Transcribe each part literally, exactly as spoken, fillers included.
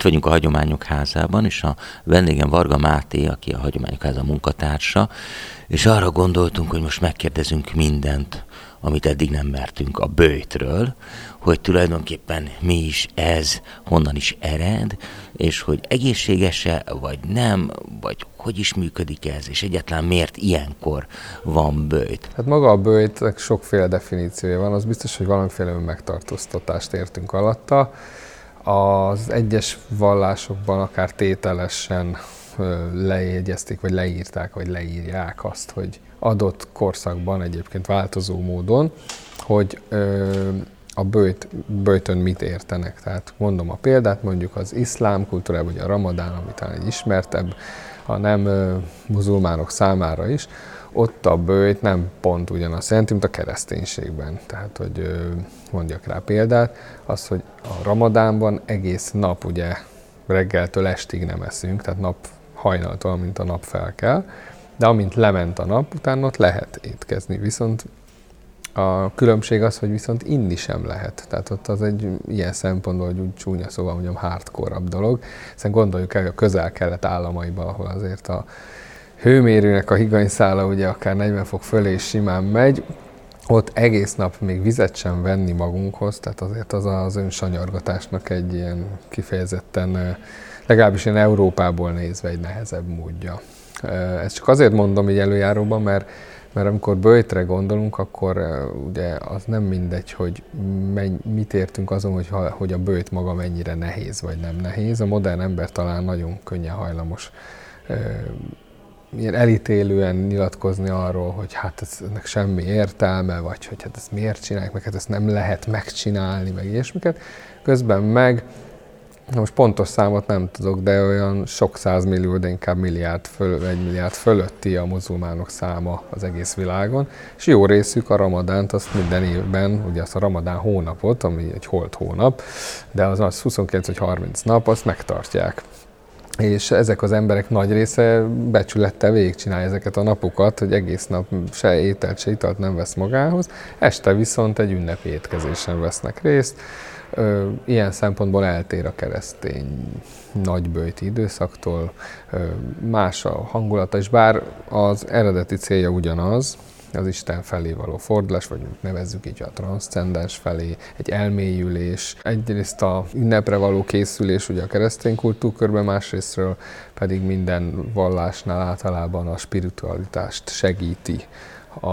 Itt vagyunk a Hagyományok Házában, és a vendégem Varga Máté, aki a Hagyományok Háza munkatársa, és arra gondoltunk, hogy most megkérdezünk mindent, amit eddig nem mertünk a böjtről, hogy tulajdonképpen mi is ez, honnan is ered, és hogy egészséges-e, vagy nem, vagy hogy is működik ez, és egyáltalán miért ilyenkor van böjt. Hát maga a böjtnek sokféle definíciója van, az biztos, hogy valamiféle önmegtartóztatást értünk alatta. Az egyes vallásokban akár tételesen lejegyezték, vagy leírták, vagy leírják azt, hogy adott korszakban egyébként változó módon, hogy ö, a böjt, böjtön mit értenek. Tehát mondom a példát, mondjuk az iszlám kultúrában, vagy a ramadán, ami talán egy ismertebb, a nem ö, muzulmánok számára is, ott a böjt nem pont ugyanaz jelenti, mint a kereszténységben. Tehát, hogy ö, mondjak rá példát, az, hogy a ramadánban egész nap ugye reggeltől estig nem eszünk, tehát nap hajnaltól, mint a nap felkel, de amint lement a nap, utána ott lehet étkezni. Viszont a különbség az, hogy viszont inni sem lehet. Tehát ott az egy ilyen szempontból, hogy úgy csúnya szóval mondjam, hardcore-abb dolog. Hiszen gondoljuk el, hogy a közel-kelet államaiban, ahol azért a hőmérőnek a higanyszála ugye akár negyven fok fölé is simán megy, ott egész nap még vizet sem venni magunkhoz, tehát azért az az önsanyargatásnak egy ilyen kifejezetten, legalábbis én Európából nézve egy nehezebb módja. Ezt csak azért mondom így előjáróban, mert, mert amikor böjtre gondolunk, akkor ugye az nem mindegy, hogy menny, mit értünk azon, hogy, hogy a böjt maga mennyire nehéz vagy nem nehéz. A modern ember talán nagyon könnyen hajlamos ilyen elítélően nyilatkozni arról, hogy hát ennek semmi értelme, vagy hogy hát ezt miért csinálják, meg hát ezt nem lehet megcsinálni, meg ilyesmiket. Közben meg, most pontos számot nem tudok, de olyan sok százmillió, de inkább milliárd föl, egy milliárd fölötti a muzulmánok száma az egész világon, és jó részük a ramadánt, azt minden évben, ugye azt a ramadán hónapot, ami egy holt hónap, de az az huszonkilenc vagy harminc nap, azt megtartják. És ezek az emberek nagy része becsülettel végigcsinálja ezeket a napokat, hogy egész nap se ételt, se italt nem vesz magához, este viszont egy ünnepi étkezésen vesznek részt. Ilyen szempontból eltér a keresztény nagyböjti időszaktól, más a hangulata, és bár az eredeti célja ugyanaz, az Isten felé való fordulás, vagy nevezzük így a transzcendens felé, egy elmélyülés, egyrészt a ünnepre való készülés ugye a keresztény kultúrkörben, másrésztről pedig minden vallásnál általában a spiritualitást segíti a,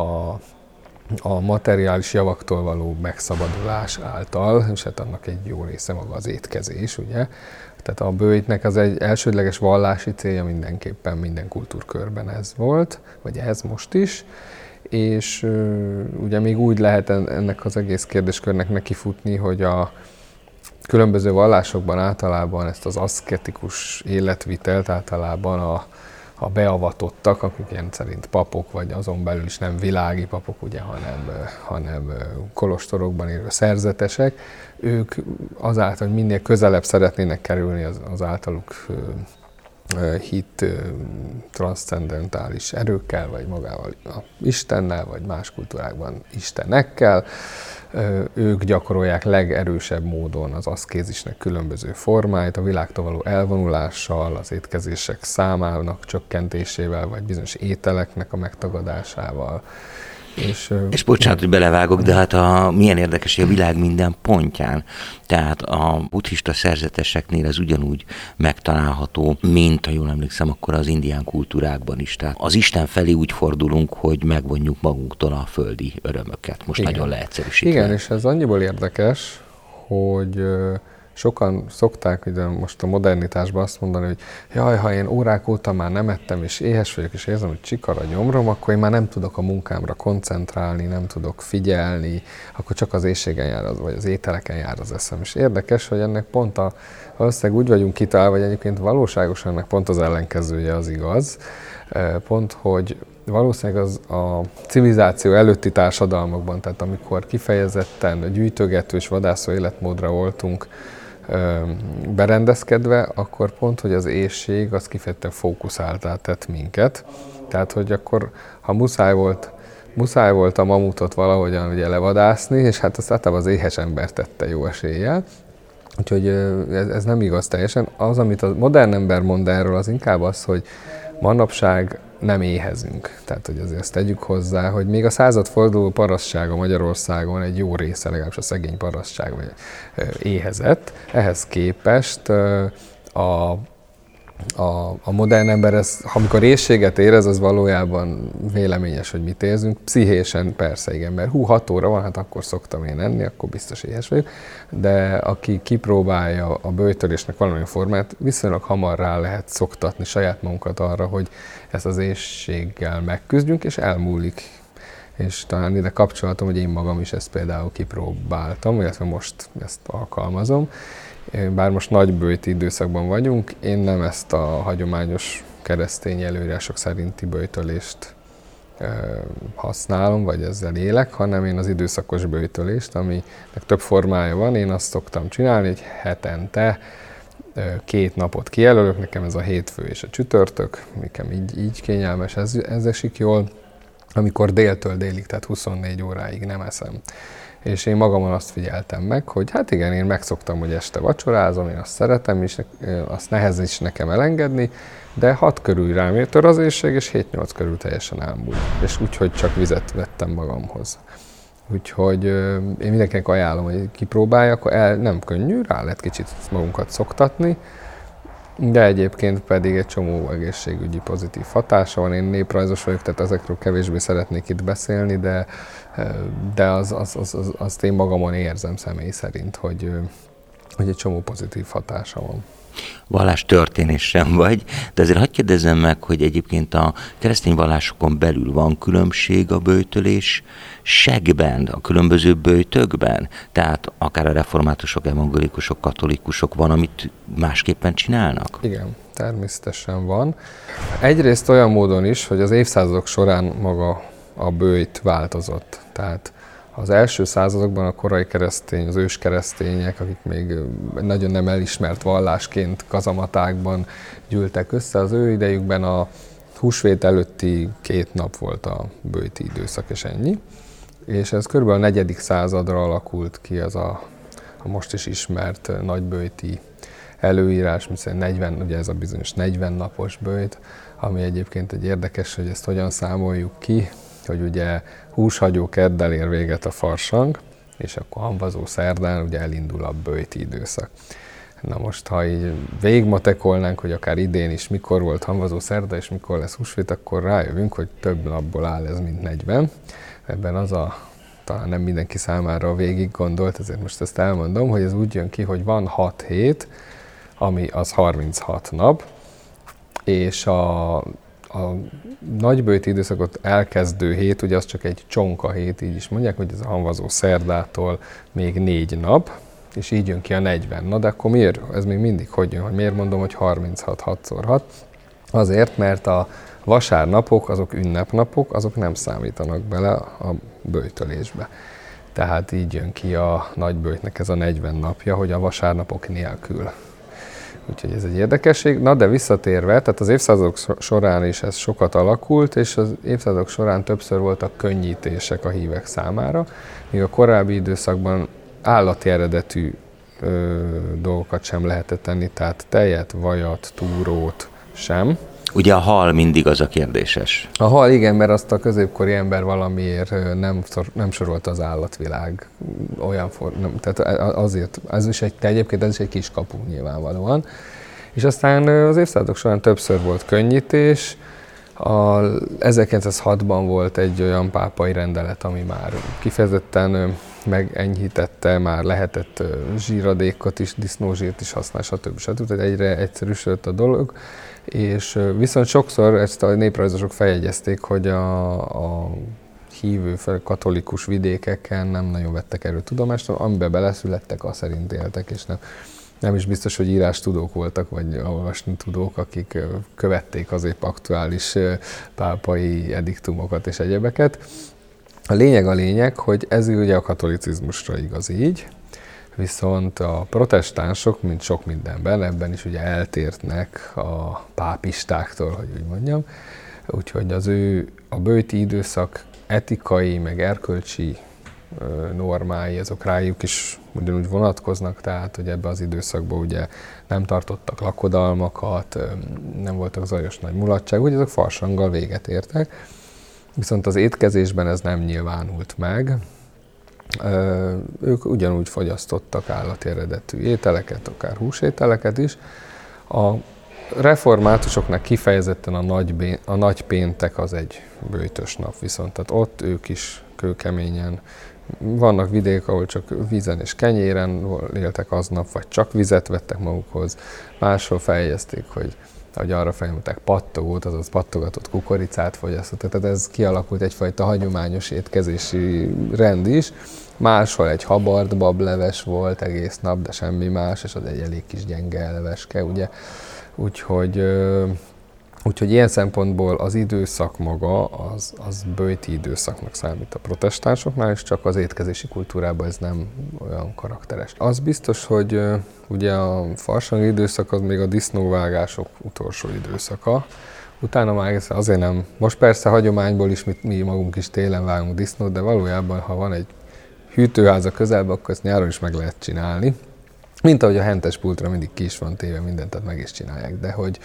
a materiális javaktól való megszabadulás által, és hát annak egy jó része maga az étkezés, ugye. Tehát a böjtnek az egy elsődleges vallási célja mindenképpen minden kultúrkörben ez volt, vagy ez most is. És uh, ugye még úgy lehet ennek az egész kérdéskörnek nekifutni, hogy a különböző vallásokban általában ezt az aszketikus életvitelt általában a, a beavatottak, akik ilyen szerint papok, vagy azon belül is nem világi papok, ugye, hanem, hanem kolostorokban élő szerzetesek, ők azáltal, hogy minél közelebb szeretnének kerülni az, az általuk hit transzcendentális erőkkel, vagy magával a Istennel, vagy más kultúrákban istenekkel. Ők gyakorolják legerősebb módon az aszkézisnek különböző formáit, a világtól való elvonulással, az étkezések számának csökkentésével, vagy bizonyos ételeknek a megtagadásával. És, és bocsánat, hogy belevágok, de hát a, milyen érdekes, hogy a világ minden pontján. Tehát a buddhista szerzeteseknél ez ugyanúgy megtalálható, mint, ha jól emlékszem, akkor az indián kultúrákban is. Tehát az Isten felé úgy fordulunk, hogy megvonjuk magunktól a földi örömöket. Most igen. Nagyon leegyszerűsítve. Igen, és ez annyiból érdekes, hogy sokan szokták ide most a modernitásban azt mondani, hogy jaj, ha én órák óta már nem ettem, és éhes vagyok, és érzem, hogy csikar a gyomrom, akkor én már nem tudok a munkámra koncentrálni, nem tudok figyelni, akkor csak az éhségen jár, az, vagy az ételeken jár az eszem. És érdekes, hogy ennek pont a, valószínűleg úgy vagyunk kitalálva, vagy egyébként valóságosan ennek pont az ellenkezője az igaz, pont, hogy valószínűleg az a civilizáció előtti társadalmakban, tehát amikor kifejezetten gyűjtögető és vadászó életmódra voltunk berendezkedve, akkor pont, hogy az éhség az kifejezetten fókuszáltá tett minket. Tehát, hogy akkor, ha muszáj volt, muszáj volt a mamutot valahogyan ugye levadászni, és hát azt általában az éhes ember tette jó eséllyel, Úgyhogy ez, ez nem igaz teljesen. Az, amit a modern ember mond erről, az inkább az, hogy manapság nem éhezünk. Tehát, hogy azért ezt tegyük hozzá, hogy még a századforduló parasztsága Magyarországon egy jó része, legalábbis a szegény parasztság vagy éhezett. Ehhez képest a A, a modern ember, ez, amikor éhséget érez, az valójában véleményes, hogy mit érzünk. Pszichésen persze, igen, mert hú, hat óra van, hát akkor szoktam én enni, akkor biztos éhes vagyok. De aki kipróbálja a böjtölésnek valamilyen formát, viszonylag hamar rá lehet szoktatni saját magunkat arra, hogy ezt az éhséggel megküzdjünk, és elmúlik. És talán ide kapcsolatom, hogy én magam is ezt például kipróbáltam, illetve most ezt alkalmazom. Bár most nagyböjti időszakban vagyunk, én nem ezt a hagyományos keresztény előírások szerinti böjtölést használom, vagy ezzel élek, hanem én az időszakos böjtölést, aminek több formája van. Én azt szoktam csinálni, hogy hetente két napot kijelölök, nekem ez a hétfő és a csütörtök, nekem így, így kényelmes, ez, ez esik jól, amikor déltől délig, tehát huszonnégy óráig nem eszem. És én magamon azt figyeltem meg, hogy hát igen, én megszoktam, hogy este vacsorázom, én azt szeretem, és azt nehéz is nekem elengedni, de hat körül rám tör az éhség, és hét-nyolc körül teljesen elmúlt. És úgyhogy csak vizet vettem magamhoz. Úgyhogy én mindenkinek ajánlom, hogy kipróbálja, akkor el, nem könnyű, rá lehet kicsit magunkat szoktatni, de egyébként pedig egy csomó egészségügyi pozitív hatása van. Én néprajzos vagyok, tehát ezekről kevésbé szeretnék itt beszélni, de, de az, az, az, az, azt én magamon érzem személy szerint, hogy, hogy egy csomó pozitív hatása van. Vallás történés sem vagy, de azért hadd kérdezzem meg, hogy egyébként a keresztény vallásokon belül van különbség a böjtölés segben, a különböző böjtökben? Tehát akár a reformátusok, evangélikusok, katolikusok van, amit másképpen csinálnak? Igen, természetesen van. Egyrészt olyan módon is, hogy az évszázadok során maga a böjt változott. Tehát az első századokban a korai keresztény, az ős keresztények, akik még nagyon nem elismert vallásként kazamatákban gyűltek össze, az ő idejükben a húsvét előtti két nap volt a böjti időszak, és ennyi. És ez körülbelül a negyedik századra alakult ki az a, a most is ismert nagyböjti előírás, mint negyven, ugye ez a bizonyos negyven napos böjt, ami egyébként egy érdekes, hogy ezt hogyan számoljuk ki, hogy ugye húshagyó keddel ér véget a farsang, és akkor hamvazó szerdán ugye elindul a böjti időszak. Na most, ha így végigmatekolnánk, hogy akár idén is mikor volt hamvazó szerda, és mikor lesz húsvét, akkor rájövünk, hogy több napból áll ez, mint negyven. Ebben az a, talán nem mindenki számára végig gondolt, ezért most ezt elmondom, hogy ez úgy jön ki, hogy van hat hét, ami az harminchat nap, és a A nagyböjti időszakot elkezdő hét, ugye az csak egy csonka hét, így is mondják, hogy ez a hamvazó szerdától még négy nap, és így jön ki a negyven. Na de akkor miért? Ez még mindig hogy jön, hogy miért mondom, hogy harminchat, hatszor hat? Azért, mert a vasárnapok, azok ünnepnapok, azok nem számítanak bele a böjtölésbe. Tehát így jön ki a nagyböjtnek ez a negyven napja, hogy a vasárnapok nélkül. Úgyhogy ez egy érdekesség. Na, de visszatérve, tehát az évszázadok során is ez sokat alakult, és az évszázadok során többször voltak könnyítések a hívek számára, míg a korábbi időszakban állati eredetű ö, dolgokat sem lehetett tenni, tehát tejet, vajat, túrót sem. Ugye a hal mindig az a kérdéses. A hal igen, mert azt a középkori ember valamiért nem, nem sorolta az állatvilág olyan formában, tehát azért, ez is egy, egyébként ez is egy kis kapu nyilvánvalóan. És aztán az évszázadok során többször volt könnyítés. A ezerkilencszázhatban volt egy olyan pápai rendelet, ami már kifejezetten megenyhítette, már lehetett zsíradékot is, disznózsírt is használni, stb. stb. Tehát egyre egyszerűsödött a dolog. És viszont sokszor ezt a néprajzosok feljegyezték, hogy a, a hívő katolikus vidékeken nem nagyon vettek erről tudomást, amiben beleszülettek, azt szerint éltek, és nem, nem is biztos, hogy írástudók voltak, vagy olvasni tudók, akik követték az épp aktuális pápai ediktumokat és egyebeket. A lényeg a lényeg, hogy ez ugye a katolicizmusra igaz így, viszont a protestánsok, mint sok mindenben, ebben is ugye eltértnek a pápistáktól, hogy úgy mondjam. Úgyhogy az ő a böjti időszak etikai, meg erkölcsi normái, azok rájuk is ugyanúgy vonatkoznak, tehát hogy ebbe az időszakban ugye nem tartottak lakodalmakat, nem voltak zajos nagy mulatság, ugye azok farsanggal véget értek. Viszont az étkezésben ez nem nyilvánult meg. Ők ugyanúgy fogyasztottak állati eredetű ételeket, akár húsételeket is. A reformátusoknak kifejezetten a nagy, a nagy péntek az egy böjtös nap viszont, tehát ott ők is kőkeményen. Vannak vidék, ahol csak vízen és kenyéren éltek aznap, vagy csak vizet vettek magukhoz. Máshol feljegyezték, hogy ahogy arra felmondták, pattogót, azaz pattogatott kukoricát fogyasztott. Tehát ez kialakult egyfajta hagyományos étkezési rend is. Máshol egy habart bableves volt egész nap, de semmi más, és az egy elég kis gyenge leveske, ugye. Úgyhogy, úgyhogy ilyen szempontból az időszak maga, az, az böjti időszaknak számít a protestánsoknál, és csak az étkezési kultúrában ez nem olyan karakteres. Az biztos, hogy ugye a farsang időszak az még a disznóvágások utolsó időszaka. Utána már azért nem, most persze hagyományból is mi, mi magunk is télen vágunk disznót, de valójában, ha van egy hűtőház a közelben, akkor ezt nyáron is meg lehet csinálni. Mint ahogy a hentes pultra mindig ki is van téve mindent, tehát meg is csinálják, de hogy,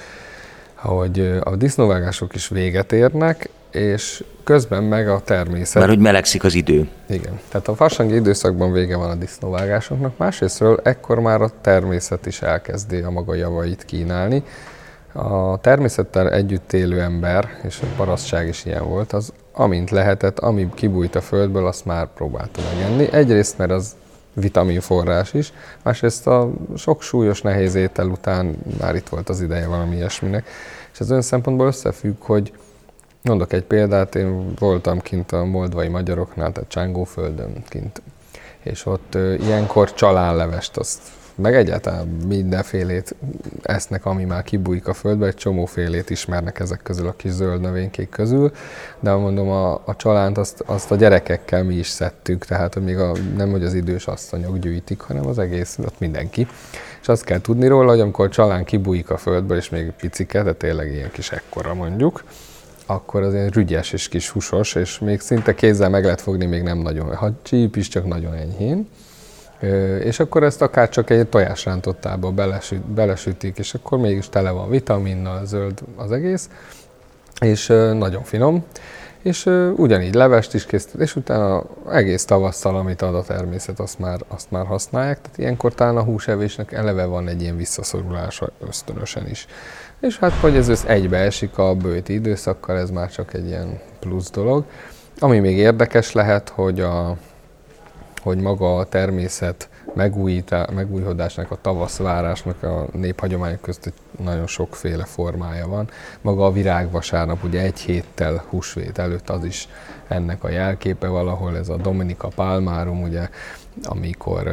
hogy a disznóvágások is véget érnek, és közben meg a természet... Mert hogy melegszik az idő. Igen. Tehát a farsangi időszakban vége van a disznóvágásoknak, másrésztről ekkor már a természet is elkezdi a maga javait kínálni. A természettel együtt élő ember, és a parasztság is ilyen volt, az amint lehetett, ami kibújt a földből, azt már próbálta megenni. Egyrészt, mert az vitaminforrás is, másrészt a sok súlyos nehéz étel után már itt volt az ideje valami ilyesminek. És ez olyan szempontból összefügg, hogy mondok egy példát, én voltam kint a moldvai magyaroknál, tehát Csángóföldön kint, és ott ö, ilyenkor csalánlevest, azt meg egyáltalán mindenfélét esznek, ami már kibújik a földbe, egy csomófélét ismernek ezek közül a kis zöld növénykék közül, de mondom, a, a csalánt azt, azt a gyerekekkel mi is szedtük, tehát hogy még a, nem hogy az idős asszonyok gyűjtik, hanem az egész, ott mindenki. És azt kell tudni róla, hogy amikor a csalán kibújik a földbe, és még picike, de tényleg ilyen kis ekkora mondjuk, akkor az ilyen rügyes és kis húsos, és még szinte kézzel meg lehet fogni, még nem nagyon, ha csíp is, csak nagyon enyhén. És akkor ezt akár csak egy tojásrántottába belesüt, belesütik, és akkor mégis tele van vitaminnal, zöld az egész, és nagyon finom. És ugyanígy levest is készít, és utána egész tavasszal, amit ad a természet, azt már, azt már használják. Tehát ilyenkor talán a húsevésnek eleve van egy ilyen visszaszorulása ösztönösen is. És hát, hogy ez egybeesik a böjti időszakkal, ez már csak egy ilyen plusz dolog. Ami még érdekes lehet, hogy a hogy maga a természet megújulásnak, a tavaszvárásnak a néphagyományok között nagyon sokféle formája van. Maga a virágvasárnap, ugye egy héttel húsvét előtt az is ennek a jelképe valahol, ez a Dominica Palmarum, ugye, amikor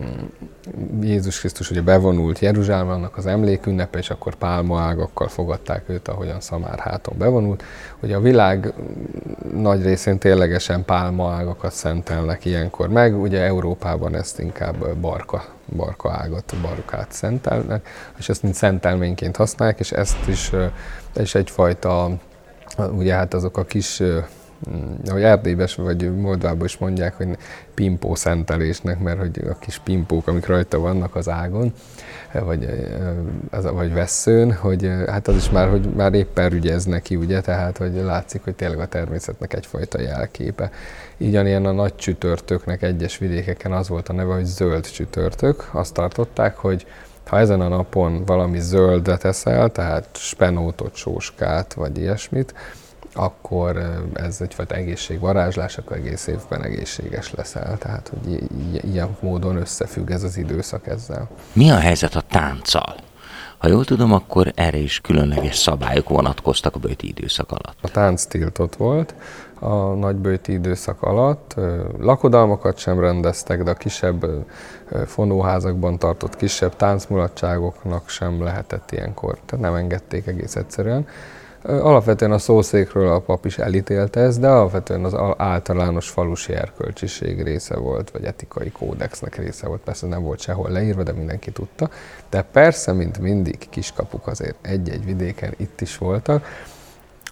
Jézus Krisztus ugye bevonult Jeruzsálembe, annak az emlékünnepe, és akkor pálmaágakkal fogadták őt, ahogyan szamárháton bevonult. Ugye a világ nagy részén ténylegesen pálmaágakat szentelnek ilyenkor meg, ugye Európában ezt inkább barka, barka ágat, barkát szentelnek, és ezt mint szentelményként használják, és ezt is, ez is egyfajta, ugye hát azok a kis, ahogy Erdélyben vagy Moldvában is mondják, hogy pimpó szentelésnek, mert hogy a kis pimpók, amik rajta vannak az ágon, vagy, vagy vesszőn, hogy hát az is már, hogy már éppen rügyez neki, ugye, tehát hogy látszik, hogy tényleg a természetnek egyfajta jelképe. Ugyanilyen a nagy csütörtöknek egyes vidékeken az volt a neve, hogy zöld csütörtök. Azt tartották, hogy ha ezen a napon valami zöldet eszel, tehát spenótot, sóskát, vagy ilyesmit, akkor ez egyfajta egészségvarázslás, akkor egész évben egészséges leszel. Tehát, hogy ilyen módon összefügg ez az időszak ezzel. Mi a helyzet a tánccal? Ha jól tudom, akkor erre is különleges szabályok vonatkoztak a böjti időszak alatt. A tánc tiltott volt a nagyböjti időszak alatt. Lakodalmakat sem rendeztek, de a kisebb fonóházakban tartott kisebb táncmulatságoknak sem lehetett ilyenkor. Tehát nem engedték egész egyszerűen. Alapvetően a szószékről a pap is elítélte ezt, de alapvetően az általános falusi erkölcsiség része volt, vagy etikai kódexnek része volt. Persze nem volt sehol leírva, de mindenki tudta. De persze, mint mindig, kiskapuk azért egy-egy vidéken itt is voltak.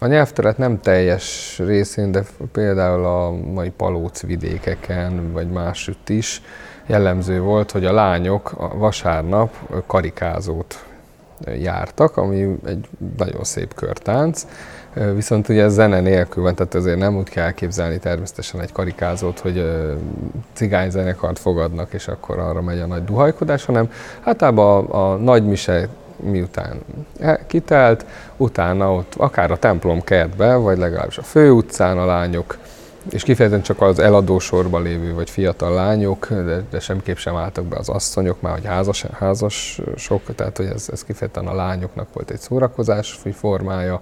A nyelvterület nem teljes részén, de például a mai Palóc vidékeken, vagy másütt is jellemző volt, hogy a lányok a vasárnap karikázót jártak, ami egy nagyon szép körtánc, viszont ugye ez zene nélkül van, tehát azért nem úgy kell elképzelni természetesen egy karikázót, hogy cigányzenekart fogadnak, és akkor arra megy a nagy duhajkodás, hanem általában a, a nagy mise miután kitelt, utána ott akár a templom kertbe, vagy legalábbis a főutcán a lányok, és kifejezetten csak az eladósorban lévő vagy fiatal lányok, de, de semmiképp sem álltak be az asszonyok, már hogy házas, házasok, tehát hogy ez, ez kifejezetten a lányoknak volt egy szórakozás formája,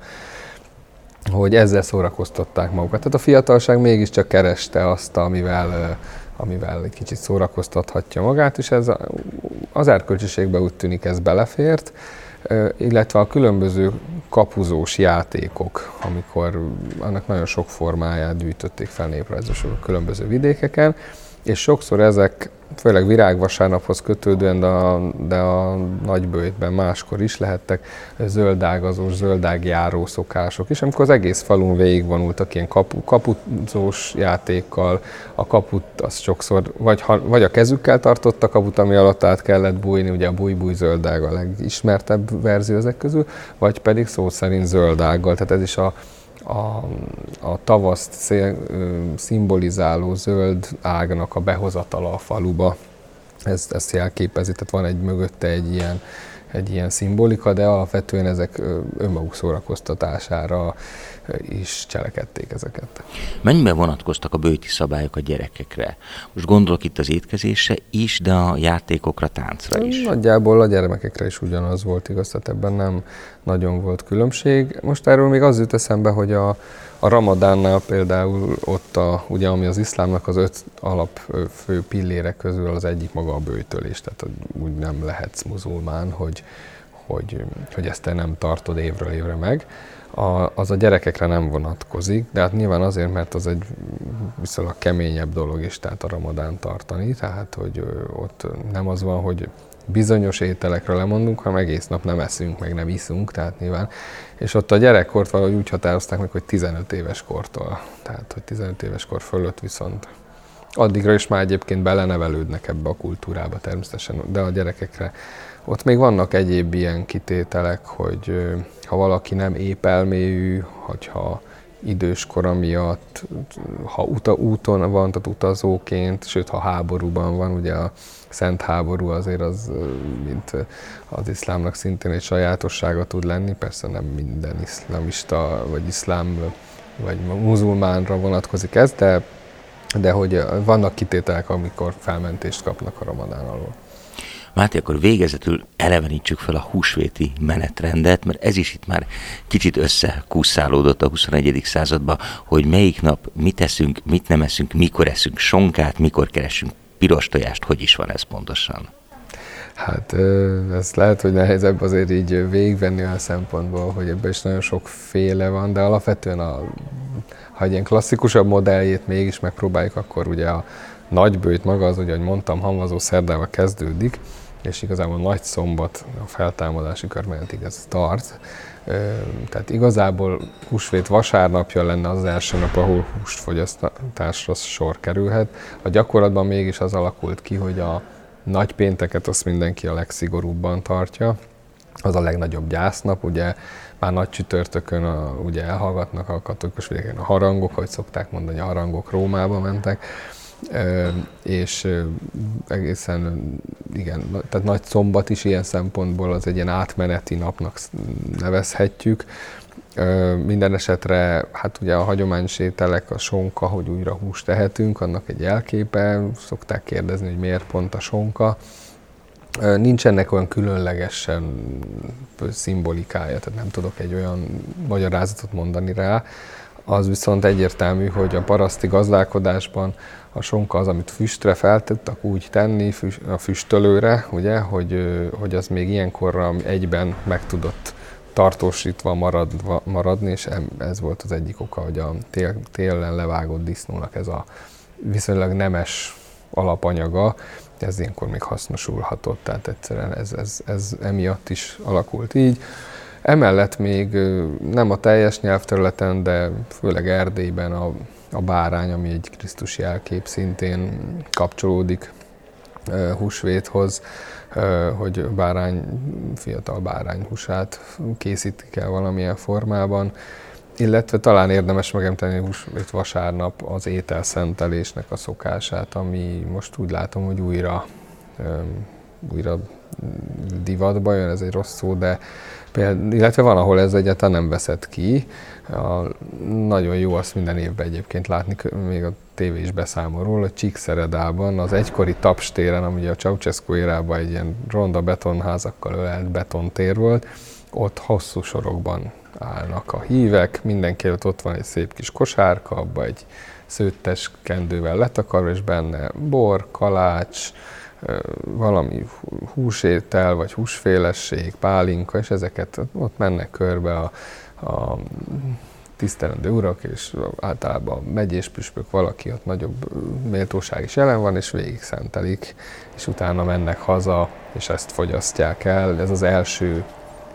hogy ezzel szórakoztatták magukat. Tehát a fiatalság mégiscsak kereste azt, amivel, amivel egy kicsit szórakoztathatja magát, és ez az erkölcsiségbe úgy tűnik ez belefért, illetve a különböző kapuzós játékok, amikor annak nagyon sok formáját gyűjtötték fel néprajzosok a különböző vidékeken, és sokszor ezek, főleg virágvasárnaphoz kötődően, de a, de a nagyböjtben máskor is lehettek zöldágazós, zöldágjáró szokások is, amikor az egész falun végigvonultak ilyen kapu, kapuzós játékkal, a kaput az sokszor, vagy, ha, vagy a kezükkel tartott a kaput, ami alatt át kellett bújni, ugye a búj-búj zöldág a legismertebb verzió ezek közül, vagy pedig szó szerint zöldággal, tehát ez is a A, a tavaszt szél, szimbolizáló zöld ágnak a behozatala a faluba, ezt, ezt jelképezi, tehát van egy mögötte egy ilyen, egy ilyen szimbolika, de alapvetően ezek önmaguk szórakoztatására is cselekedték ezeket. Mennyiben vonatkoztak a böjti szabályok a gyerekekre? Most gondolok itt az étkezésre is, de a játékokra, táncra is. Nagyjából a gyermekekre is ugyanaz volt igaz, tehát ebben nem nagyon volt különbség. Most erről még az jut eszembe, hogy a, a Ramadánnál például ott, a, ugye, ami az iszlámnak az öt alap fő pillére közül az egyik maga a böjtölés, tehát úgy nem lehetsz muzulmán, hogy, hogy, hogy ezt te nem tartod évről évre meg. A, az a gyerekekre nem vonatkozik, de hát nyilván azért, mert az egy viszonylag keményebb dolog is, tehát a Ramadán tartani, tehát hogy ott nem az van, hogy bizonyos ételekről lemondunk, hanem egész nap nem eszünk, meg nem iszunk, tehát nyilván. És ott a gyerekkort valahogy úgy határozták meg, hogy tizenöt éves kortól, tehát hogy tizenöt éves kor fölött viszont addigra is már egyébként belenevelődnek ebbe a kultúrába természetesen, de a gyerekekre ott még vannak egyéb ilyen kitételek, hogy ha valaki nem épelmélyű, hogyha időskora miatt, ha uta, úton van, tehát utazóként, sőt, ha háborúban van, ugye a szent háború azért az, mint az iszlámnak szintén egy sajátossága tud lenni, persze nem minden iszlamista, vagy iszlám, vagy muzulmánra vonatkozik ez, de, de hogy vannak kitételek, amikor felmentést kapnak a Ramadán alól. Máté, akkor végezetül elevenítsük fel a húsvéti menetrendet, mert ez is itt már kicsit összekusszálódott a huszonegyedik században, hogy melyik nap mit eszünk, mit nem eszünk, mikor eszünk sonkát, mikor keresünk piros tojást, hogy is van ez pontosan? Hát ez lehet, hogy nehezebb azért így végigvenni olyan szempontból, hogy ebben is nagyon sokféle van, de alapvetően a, ha egy ilyen klasszikusabb modelljét mégis megpróbáljuk, akkor ugye a nagyböjt maga az, ugye, ahogy mondtam, hamvazó szerdával kezdődik, és igazából nagy szombat a feltámadási körmenetig ez tart. Tehát igazából húsvét vasárnapja lenne az első nap, ahol húsfogyasztásra sor kerülhet. A gyakorlatban mégis az alakult ki, hogy a nagy pénteket azt mindenki a legszigorúbban tartja. Az a legnagyobb gyásznap, ugye már nagy csütörtökön a, ugye elhallgatnak a katolikus vidéken a harangok, ahogy szokták mondani, a harangok Rómába mentek. Ö, és ö, egészen, igen, tehát nagy szombat is ilyen szempontból az egy ilyen átmeneti napnak nevezhetjük. Ö, minden esetre, hát ugye a hagyományos ételek, a sonka, hogy újra húst tehetünk, annak egy jelképe, szokták kérdezni, hogy miért pont a sonka. Ö, nincs ennek olyan különlegesen szimbolikája, tehát nem tudok egy olyan magyarázatot mondani rá. Az viszont egyértelmű, hogy a paraszti gazdálkodásban a sonka az, amit füstre fel tudtak úgy tenni, a füstölőre, ugye, hogy, hogy az még ilyenkorra egyben meg tudott tartósítva maradva, maradni, és ez volt az egyik oka, hogy a tél, télen levágott disznónak ez a viszonylag nemes alapanyaga, ez ilyenkor még hasznosulhatott, tehát egyszerűen ez, ez, ez emiatt is alakult így. Emellett még nem a teljes nyelvterületen, de főleg Erdélyben a, a bárány, ami egy Krisztus jelkép, szintén kapcsolódik húsvéthoz, hogy bárány, fiatal bárány húsát készítik el valamilyen formában. Illetve talán érdemes megemlíteni húsvét vasárnap az ételszentelésnek a szokását, ami most úgy látom, hogy újra, újra divatba jön, ez egy rossz szó, de például, illetve van, ahol ez egyáltalán nem veszett ki. A, nagyon jó azt minden évben egyébként látni, még a tévé is beszámol róla, hogy Csíkszeredában, az egykori Tapstéren, ami a Ceausescu érában egy ilyen ronda betonházakkal ölelt betontér volt, ott hosszú sorokban állnak a hívek, mindenki előtt ott van egy szép kis kosárka, abba egy szőttes kendővel letakarva, és benne bor, kalács, valami húsétel, vagy húsfélesség, pálinka, és ezeket ott mennek körbe a, a tisztelendő urak, és általában a megyés püspök, valaki ott nagyobb méltóság is jelen van, és végig szentelik, és utána mennek haza, és ezt fogyasztják el. Ez az első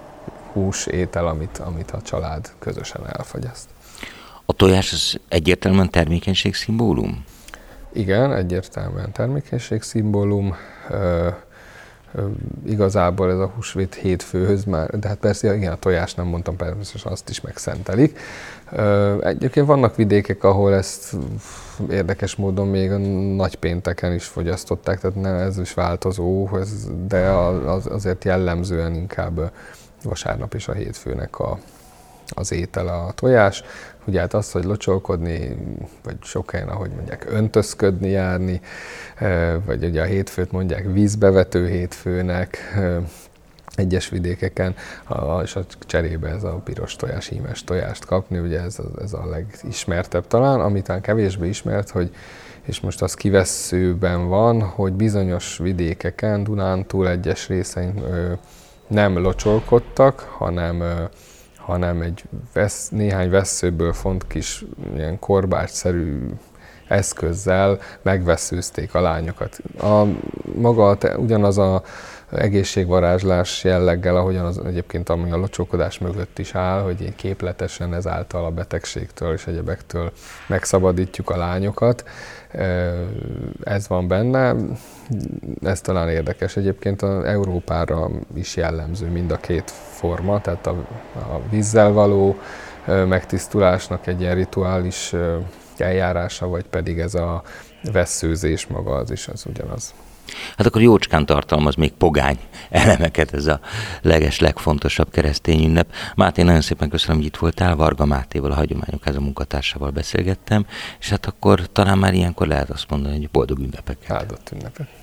hús étel, amit, amit a család közösen elfogyaszt. A tojás az egyértelműen termékenység szimbólum? Igen, egyértelműen termékenység szimbólum. Ö, ö, igazából ez a húsvét hétfőhöz már, de hát persze, igen, a tojást nem mondtam, persze azt is megszentelik. Ö, egyébként vannak vidékek, ahol ezt érdekes módon még a nagypénteken is fogyasztották, tehát nem, ez is változó, ez, de az, azért jellemzően inkább vasárnap és a hétfőnek a, az étel a tojás. Ugye hát az, hogy locsolkodni, vagy sok helyen, ahogy mondják, öntözködni járni, vagy ugye a hétfőt mondják vízbevető hétfőnek egyes vidékeken, és a cserébe ez a piros tojás, hímes tojást kapni, ugye ez a, ez a legismertebb talán, amit talán kevésbé ismert, hogy és most az kivesszőben van, hogy bizonyos vidékeken, Dunántúl egyes részein nem locsolkodtak, hanem, hanem egy vesz, néhány vesszőből font kis ilyen korbácsszerű eszközzel megvesszőzték a lányokat. A, maga ugyanaz a egészségvarázslás jelleggel, ahogyan az egyébként ami a locsolkodás mögött is áll, hogy így képletesen ezáltal a betegségtől és egyebektől megszabadítjuk a lányokat. Ez van benne, ez talán érdekes. Egyébként az Európára is jellemző mind a két forma, tehát a, a vízzel való megtisztulásnak egy ilyen rituális eljárása, vagy pedig ez a vesszőzés maga, az is az ugyanaz. Hát akkor jócskán tartalmaz még pogány elemeket, ez a leges, legfontosabb keresztény ünnep. Máté, nagyon szépen köszönöm, hogy itt voltál, Varga Mátéval, a Hagyományok Háza munkatársával beszélgettem, és hát akkor talán már ilyenkor lehet azt mondani, hogy boldog ünnepeket. Áldott ünnepet.